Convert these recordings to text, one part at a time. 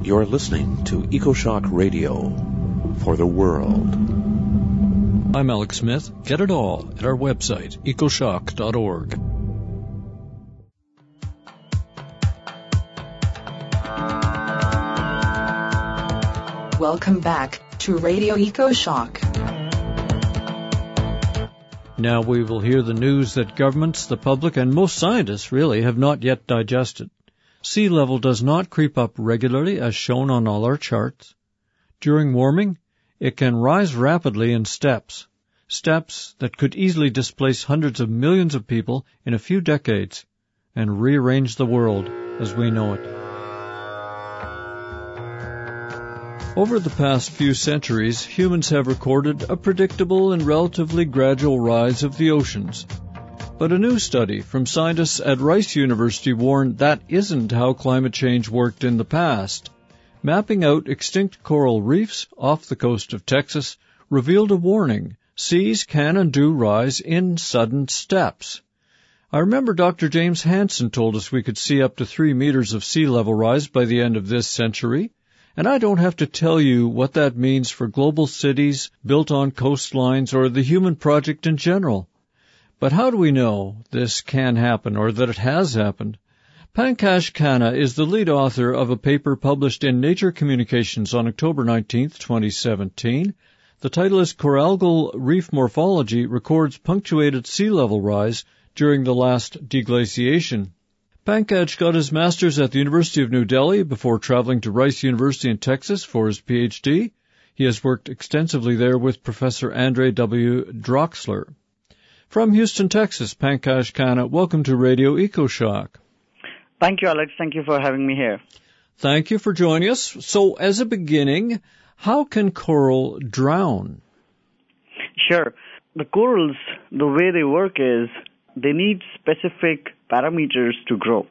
You're listening to EcoShock Radio for the world. I'm Alex Smith. Get it all at our website, ecoshock.org. Welcome back to Radio EcoShock. Now we will hear the news that governments, the public, and most scientists really have not yet digested. Sea level does not creep up regularly as shown on all our charts. During warming, it can rise rapidly in steps that could easily displace hundreds of millions of people in a few decades and rearrange the world as we know it. Over the past few centuries, humans have recorded a predictable and relatively gradual rise of the oceans. But a new study from scientists at Rice University warned that isn't how climate change worked in the past. Mapping out extinct coral reefs off the coast of Texas revealed a warning. Seas can and do rise in sudden steps. I remember Dr. James Hansen told us we could see up to 3 meters of sea level rise by the end of this century. And I don't have to tell you what that means for global cities built on coastlines or the human project in general. But how do we know this can happen or that it has happened? Pankaj Khanna is the lead author of a paper published in Nature Communications on October 19, 2017. The title is Coralgal Reef Morphology Records Punctuated Sea Level Rise During the Last Deglaciation. Pankaj got his master's at the University of New Delhi before traveling to Rice University in Texas for his PhD. He has worked extensively there with Professor Andre W. Droxler. From Houston, Texas, Pankaj Khanna, welcome to Radio EcoShock. Thank you, Alex. Thank you for having me here. Thank you for joining us. So, as a beginning, how can coral drown? Sure. The corals, the way they work is they need specific parameters to grow.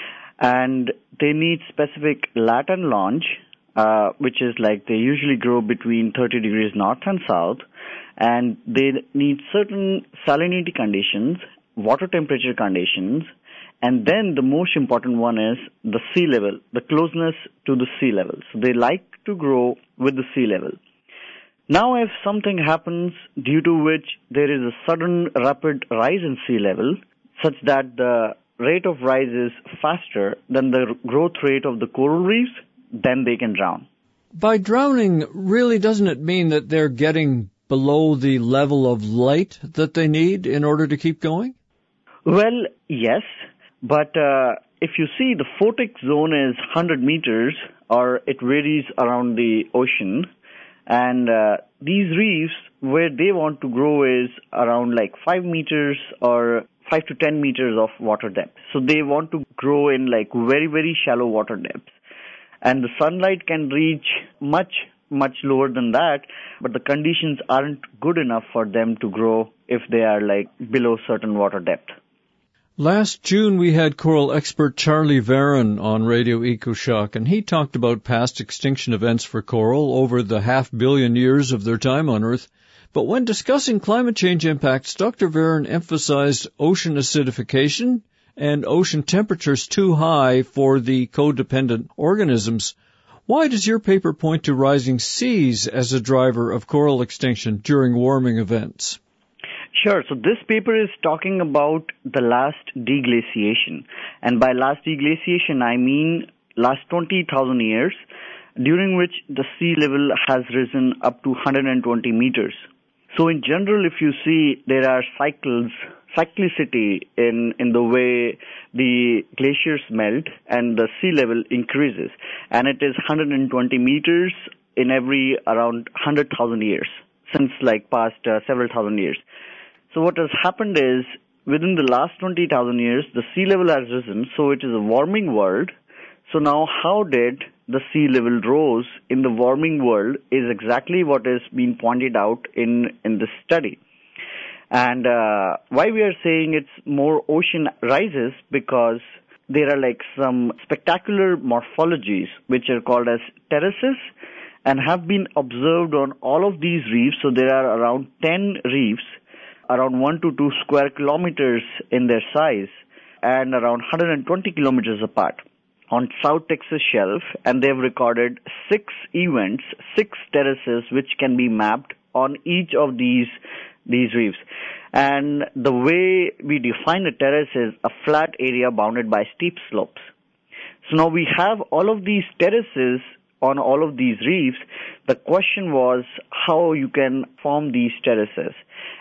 And they need specific latent launch, which is like they usually grow between 30 degrees north and south. And they need certain salinity conditions, water temperature conditions, and then the most important one is the sea level, the closeness to the sea level. So they like to grow with the sea level. Now if something happens due to which there is a sudden rapid rise in sea level, such that the rate of rise is faster than the growth rate of the coral reefs, then they can drown. By drowning, really doesn't it mean that they're getting below the level of light that they need in order to keep going? Well, yes, but if you see the photic zone is 100 meters or it varies around the ocean, and these reefs where they want to grow is around like 5 meters or 5 to 10 meters of water depth. So they want to grow in like very, very shallow water depths. And the sunlight can reach much lower than that, but the conditions aren't good enough for them to grow if they are like below certain water depth. Last June we had coral expert Charlie Varon on Radio EcoShock, and he talked about past extinction events for coral over the 500 million years of their time on Earth. But when discussing climate change impacts, Dr. Varon emphasized ocean acidification and ocean temperatures too high for the codependent organisms. Why does your paper point to rising seas as a driver of coral extinction during warming events? Sure. So this paper is talking about the last deglaciation. And by last deglaciation, I mean last 20,000 years, during which the sea level has risen up to 120 meters. So in general, if you see, there are cyclicity in the way the glaciers melt and the sea level increases. And it is 120 meters in every around 100,000 years, since like past several thousand years. So what has happened is, within the last 20,000 years, the sea level has risen, so it is a warming world. So now how did the sea level rose in the warming world is exactly what is being pointed out in this study. And why we are saying it's more ocean rises, because there are like some spectacular morphologies which are called as terraces and have been observed on all of these reefs. So there are around 10 reefs, around 1 to 2 square kilometers in their size and around 120 kilometers apart. on South Texas Shelf, and they've recorded 6 events, 6 terraces, which can be mapped on each of these reefs. And the way we define a terrace is a flat area bounded by steep slopes. So now we have all of these terraces on all of these reefs. The question was how you can form these terraces.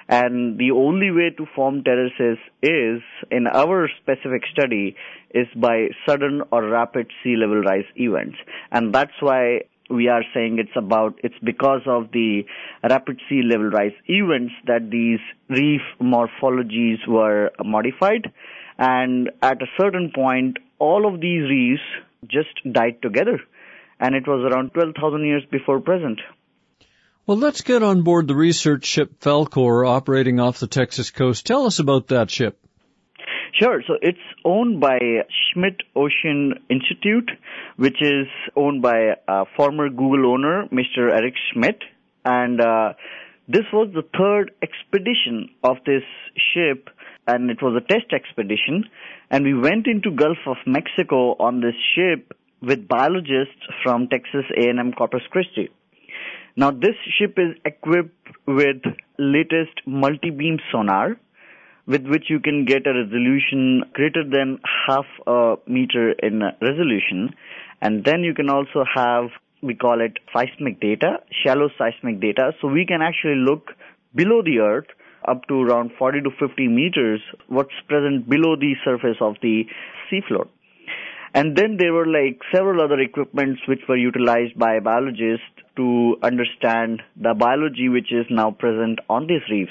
And the only way to form terraces is, in our specific study, is by sudden or rapid sea level rise events. And that's why we are saying it's because of the rapid sea level rise events that these reef morphologies were modified. And at a certain point, all of these reefs just died together. And it was around 12,000 years before present. Well, let's get on board the research ship Falkor operating off the Texas coast. Tell us about that ship. Sure. So it's owned by Schmidt Ocean Institute, which is owned by former Google owner, Mr. Eric Schmidt. And this was the 3rd expedition of this ship, and it was a test expedition. And we went into Gulf of Mexico on this ship with biologists from Texas A&M Corpus Christi. Now, this ship is equipped with latest multi-beam sonar, with which you can get a resolution greater than half a meter in resolution. And then you can also have, we call it seismic data, shallow seismic data. So we can actually look below the earth up to around 40 to 50 meters, what's present below the surface of the seafloor. And then there were several other equipments which were utilized by biologists to understand the biology which is now present on these reefs.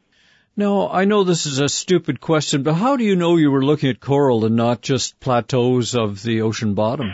Now, I know this is a stupid question, but how do you know you were looking at coral and not just plateaus of the ocean bottom?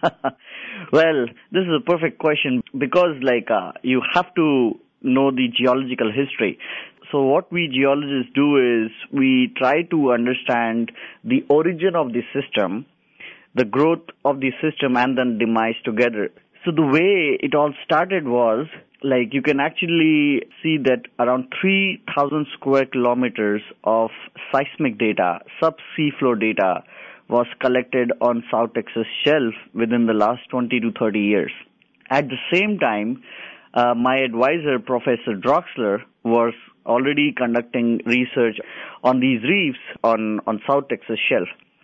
Well, this is a perfect question because you have to know the geological history. So what we geologists do is we try to understand the origin of the system, the growth of the system, and then demise together. So the way it all started was, you can actually see that around 3,000 square kilometers of seismic data, subsea floor data, was collected on South Texas Shelf within the last 20 to 30 years. At the same time, my advisor, Professor Droxler, was already conducting research on these reefs on South Texas Shelf.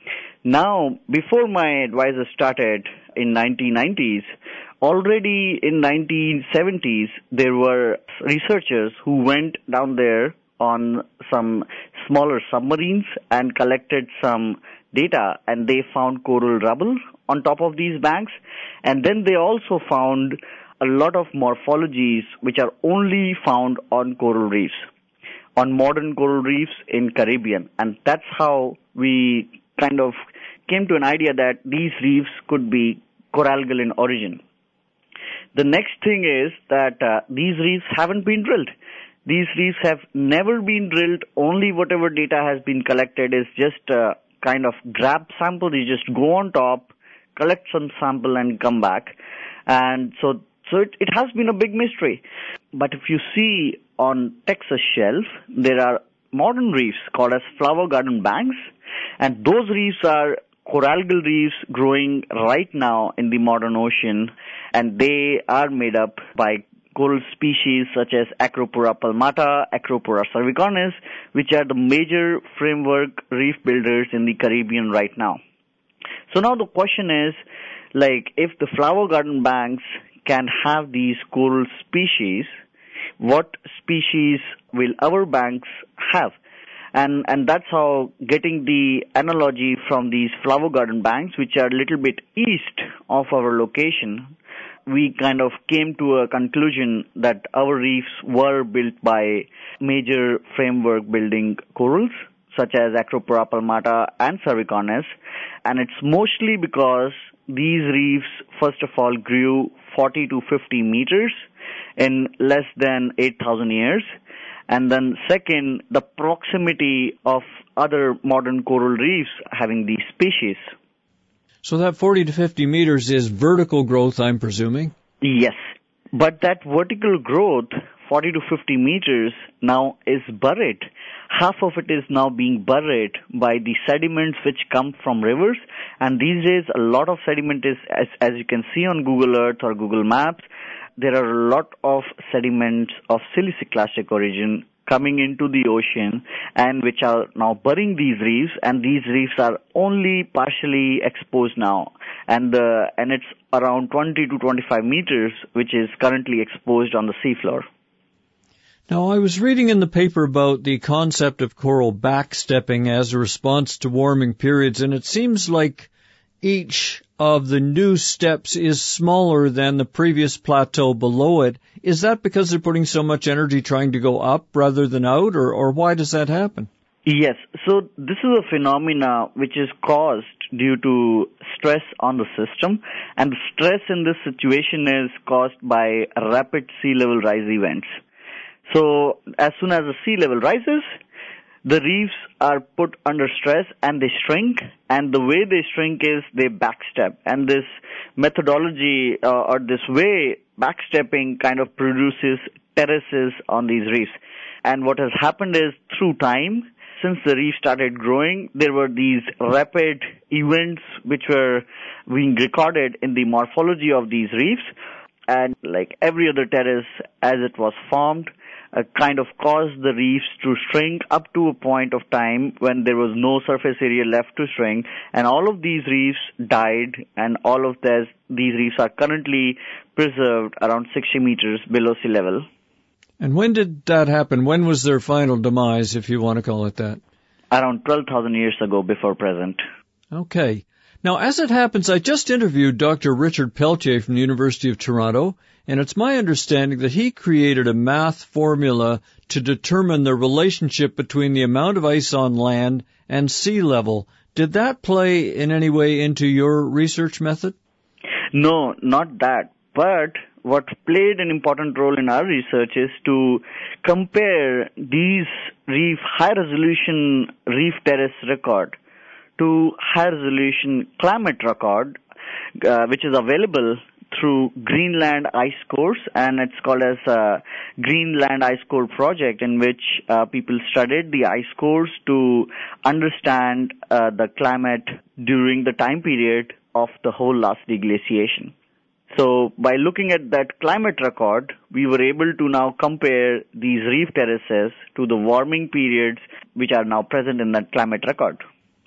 Now, before my advisor started in 1990s, already in 1970s, there were researchers who went down there on some smaller submarines and collected some data, and they found coral rubble on top of these banks. And then they also found a lot of morphologies which are only found on coral reefs, on modern coral reefs in Caribbean. And that's how we kind of came to an idea that these reefs could be coralgal in origin. The next thing is that these reefs haven't been drilled. These reefs have never been drilled. Only whatever data has been collected is just kind of grab samples. You just go on top, collect some sample and come back. And so it has been a big mystery. But if you see on Texas Shelf, there are modern reefs called as flower garden banks. And those reefs are coralgal reefs growing right now in the modern ocean, and they are made up by coral species such as Acropora palmata, Acropora cervicornis, which are the major framework reef builders in the Caribbean right now. So now the question is, if the flower garden banks can have these coral species, what species will our banks have? And that's how, getting the analogy from these flower garden banks, which are a little bit east of our location, we kind of came to a conclusion that our reefs were built by major framework building corals, such as Acropora palmata and cervicornis. And it's mostly because these reefs, first of all, grew 40 to 50 meters in less than 8,000 years. And then second, the proximity of other modern coral reefs having these species. So that 40 to 50 meters is vertical growth, I'm presuming? Yes. But that vertical growth, 40 to 50 meters, now is buried half of it is now being buried by the sediments which come from rivers. And these days, a lot of sediment is, as you can see on Google Earth or Google Maps, there are a lot of sediments of siliciclastic origin coming into the ocean and which are now burying these reefs, and these reefs are only partially exposed now. And it's around 20 to 25 meters, which is currently exposed on the seafloor. Now, I was reading in the paper about the concept of coral backstepping as a response to warming periods, and it seems like each of the new steps is smaller than the previous plateau below it. Is that because they're putting so much energy trying to go up rather than out, or why does that happen? Yes, so this is a phenomena which is caused due to stress on the system, and the stress in this situation is caused by rapid sea level rise events. So as soon as the sea level rises, the reefs are put under stress and they shrink, and the way they shrink is they backstep. And this methodology or this way, backstepping kind of produces terraces on these reefs. And what has happened is through time, since the reef started growing, there were these rapid events which were being recorded in the morphology of these reefs. And like every other terrace as it was formed, kind of caused the reefs to shrink up to a point of time when there was no surface area left to shrink, and all of these reefs died, and all of these reefs are currently preserved around 60 meters below sea level. And when did that happen? When was their final demise, if you want to call it that? Around 12,000 years ago before present. Okay. Now, as it happens, I just interviewed Dr. Richard Peltier from the University of Toronto, and it's my understanding that he created a math formula to determine the relationship between the amount of ice on land and sea level. Did that play in any way into your research method? No, not that. But what played an important role in our research is to compare these high-resolution reef terrace record to high-resolution climate record, which is available through Greenland Ice Cores, and it's called as Greenland Ice Core Project, in which people studied the ice cores to understand the climate during the time period of the whole last deglaciation. So by looking at that climate record, we were able to now compare these reef terraces to the warming periods which are now present in that climate record.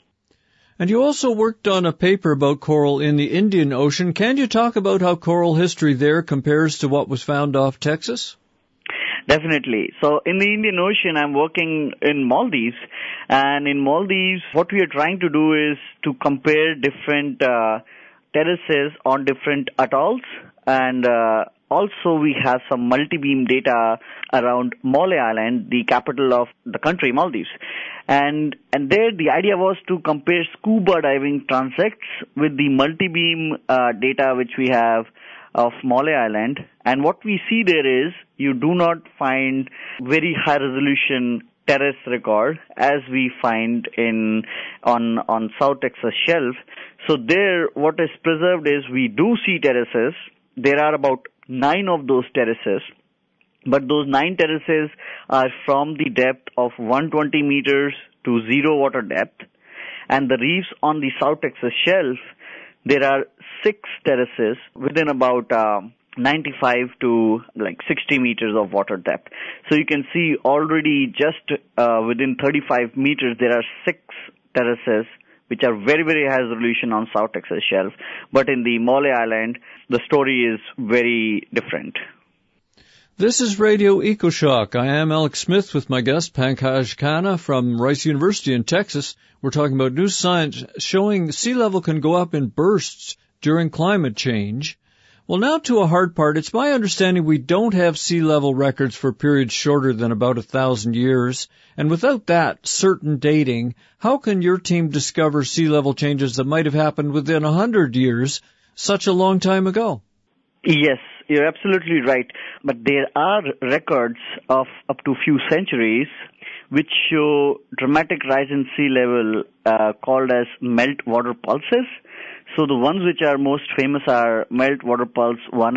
And you also worked on a paper about coral in the Indian Ocean. Can you talk about how coral history there compares to what was found off Texas? Definitely. So in the Indian Ocean, I'm working in Maldives. And in Maldives, what we are trying to do is to compare different terraces on different atolls. And also we have some multi-beam data around Mole Island, the capital of the country, Maldives. And there the idea was to compare scuba diving transects with the multi-beam data which we have of Mole Island. And what we see there is you do not find very high resolution terrace record as we find on South Texas Shelf. So there what is preserved is we do see terraces. There are about 9 of those terraces. But those 9 terraces are from the depth of 120 meters to 0 water depth. And the reefs on the South Texas Shelf, there are 6 terraces within about 95 to 60 meters of water depth. So you can see already just within 35 meters, there are 6 terraces which are very, very high resolution on South Texas Shelf. But in the Mole Island, the story is very different. This is Radio EcoShock. I am Alex Smith with my guest, Pankaj Khanna from Rice University in Texas. We're talking about new science showing sea level can go up in bursts during climate change. Well, now to a hard part. It's my understanding we don't have sea level records for periods shorter than about 1,000 years. And without that certain dating, how can your team discover sea level changes that might have happened within 100 years, such a long time ago? Yes, you're absolutely right. But there are records of up to few centuries which show dramatic rise in sea level called as meltwater pulses. So the ones which are most famous are Meltwater Pulse 1A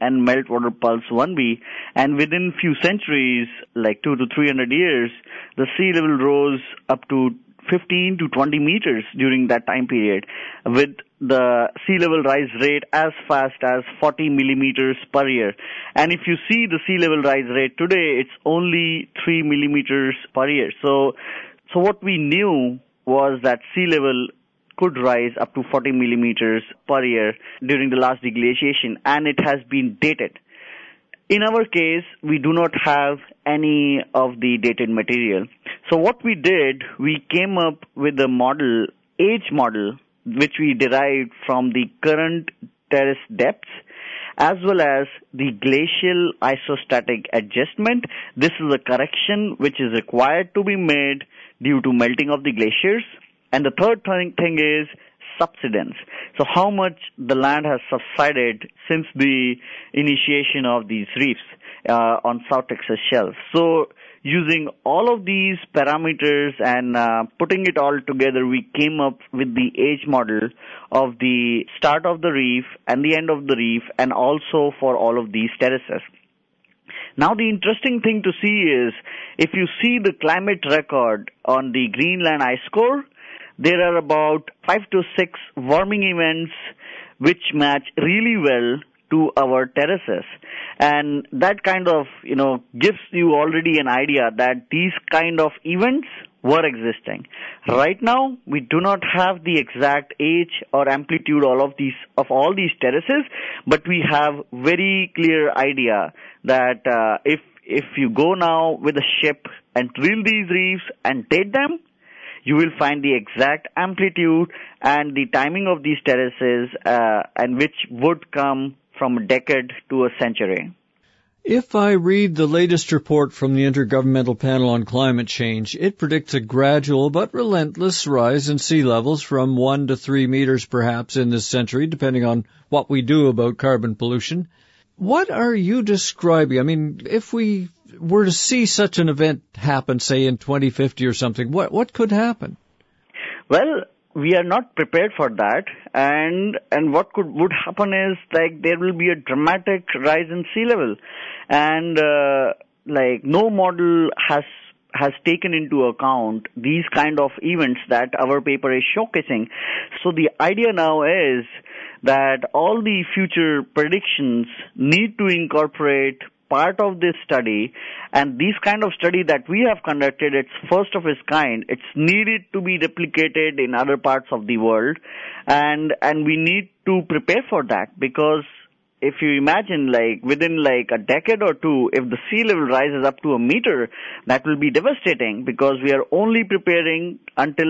and meltwater pulse 1b. And within few centuries, like 200 to 300 years, the sea level rose up to 15 to 20 meters during that time period, with the sea level rise rate as fast as 40 millimeters per year. And if you see the sea level rise rate today, it's only 3 millimeters per year. So what we knew was that sea level could rise up to 40 millimeters per year during the last deglaciation, and it has been dated. In our case, we do not have any of the dated material. So what we did, we came up with a model, age model, which we derived from the current terrace depths as well as the glacial isostatic adjustment. This is a correction which is required to be made due to melting of the glaciers. And the third thing is subsidence. So how much the land has subsided since the initiation of these reefs on South Texas Shelf. So using all of these parameters and putting it all together, we came up with the age model of the start of the reef and the end of the reef, and also for all of these terraces. Now the interesting thing to see is, if you see the climate record on the Greenland ice core, there are about 5 to 6 warming events which match really well to our terraces. And that kind of, gives you already an idea that these kind of events were existing. Right now, we do not have the exact age or amplitude of all these terraces, but we have very clear idea that if you go now with a ship and drill these reefs and date them, you will find the exact amplitude and the timing of these terraces, and which would come from a decade to a century. If I read the latest report from the Intergovernmental Panel on Climate Change, it predicts a gradual but relentless rise in sea levels from 1 to 3 meters perhaps in this century, depending on what we do about carbon pollution. What are you describing? I mean, if we were to see such an event happen, say in 2050 or something, what could happen? Well, we are not prepared for that, and what would happen is, like, there will be a dramatic rise in sea level, and no model has taken into account these kind of events that our paper is showcasing. So the idea now is that all the future predictions need to incorporate part of this study, and this kind of study that we have conducted, it's first of its kind. It's needed to be replicated in other parts of the world, and we need to prepare for that, because if you imagine, within a decade or two, if the sea level rises up to a meter, that will be devastating, because we are only preparing until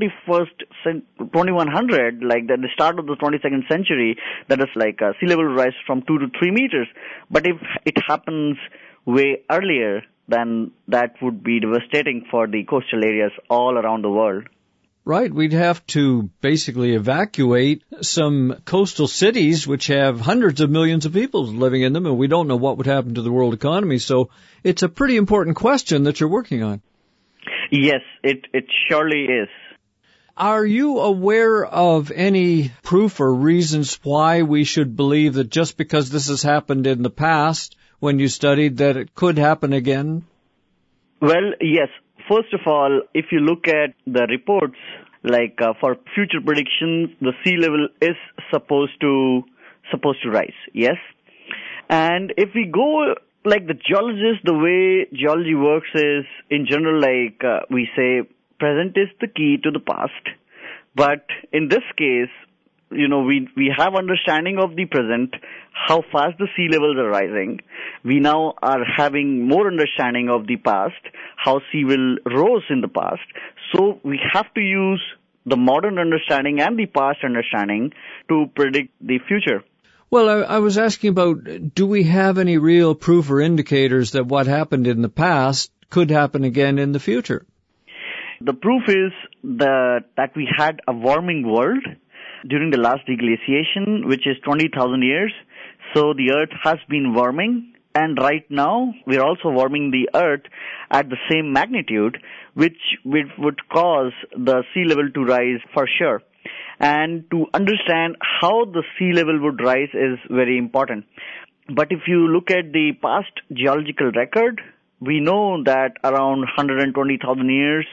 2100, the start of the 22nd century, that is a sea level rise from 2 to 3 meters. But if it happens way earlier, then that would be devastating for the coastal areas all around the world. Right, we'd have to basically evacuate some coastal cities which have hundreds of millions of people living in them, and we don't know what would happen to the world economy. So it's a pretty important question that you're working on. Yes, it surely is. Are you aware of any proof or reasons why we should believe that just because this has happened in the past, when you studied, that it could happen again? Well, yes. First of all, if you look at the reports, for future predictions, the sea level is supposed to rise, yes? And if we go, the geologists, the way geology works is, in general, we say, present is the key to the past. But in this case, we have understanding of the present, how fast the sea levels are rising. We now are having more understanding of the past, how sea level rose in the past. So we have to use the modern understanding and the past understanding to predict the future. Well, I was asking about, do we have any real proof or indicators that what happened in the past could happen again in the future? The proof is that we had a warming world during the last deglaciation, which is 20,000 years. So the Earth has been warming, and right now we're also warming the Earth at the same magnitude, which would cause the sea level to rise for sure. And to understand how the sea level would rise is very important. But if you look at the past geological record, we know that around 120,000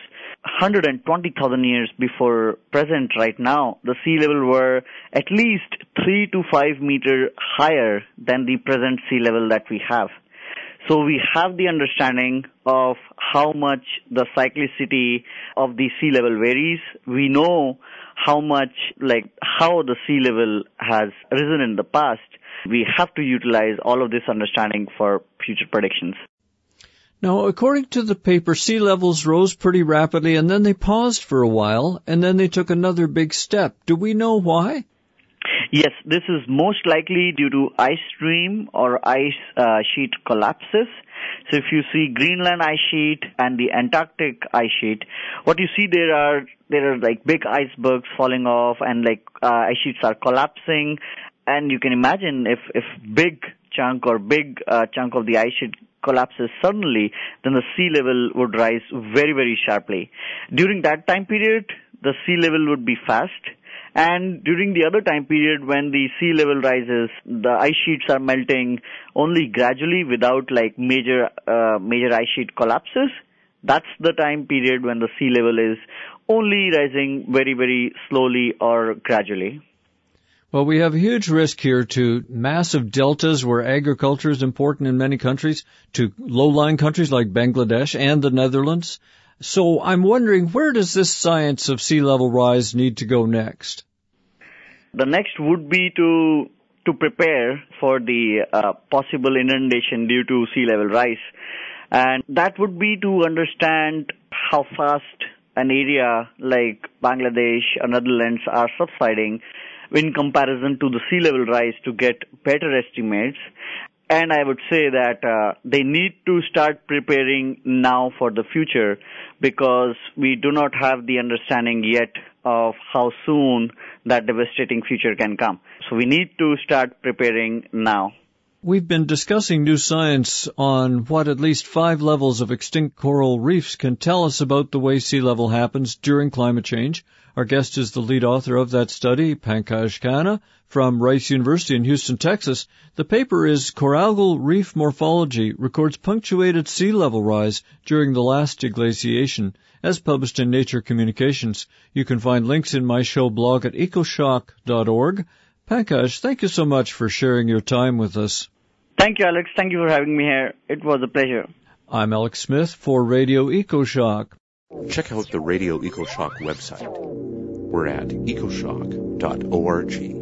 years before present right now, the sea level were at least 3 to 5 meters higher than the present sea level that we have. So we have the understanding of how much the cyclicity of the sea level varies. We know how the sea level has risen in the past. We have to utilize all of this understanding for future predictions. Now, according to the paper, sea levels rose pretty rapidly, and then they paused for a while, and then they took another big step. Do we know why? Yes, this is most likely due to ice stream or ice sheet collapses. So if you see Greenland ice sheet and the Antarctic ice sheet, what you see there are like big icebergs falling off and like ice sheets are collapsing. And you can imagine if big chunk of the ice sheet collapses suddenly, then the sea level would rise very, very sharply. During that time period, the sea level would be fast. And during the other time period when the sea level rises, the ice sheets are melting only gradually without like major ice sheet collapses. That's the time period when the sea level is only rising very, very slowly or gradually. Well, we have a huge risk here to massive deltas where agriculture is important in many countries, to low-lying countries like Bangladesh and the Netherlands. So I'm wondering, where does this science of sea level rise need to go next? The next would be to prepare for the possible inundation due to sea level rise. And that would be to understand how fast an area like Bangladesh or Netherlands are subsiding in comparison to the sea level rise to get better estimates. And I would say that they need to start preparing now for the future because we do not have the understanding yet of how soon that devastating future can come. So we need to start preparing now. We've been discussing new science on what at least 5 levels of extinct coral reefs can tell us about the way sea level happens during climate change. Our guest is the lead author of that study, Pankaj Khanna, from Rice University in Houston, Texas. The paper is Coralgal Reef Morphology, records punctuated sea level rise during the last deglaciation, as published in Nature Communications. You can find links in my show blog at ecoshock.org. Pankaj, thank you so much for sharing your time with us. Thank you, Alex. Thank you for having me here. It was a pleasure. I'm Alex Smith for Radio EcoShock. Check out the Radio EcoShock website. We're at ecoshock.org.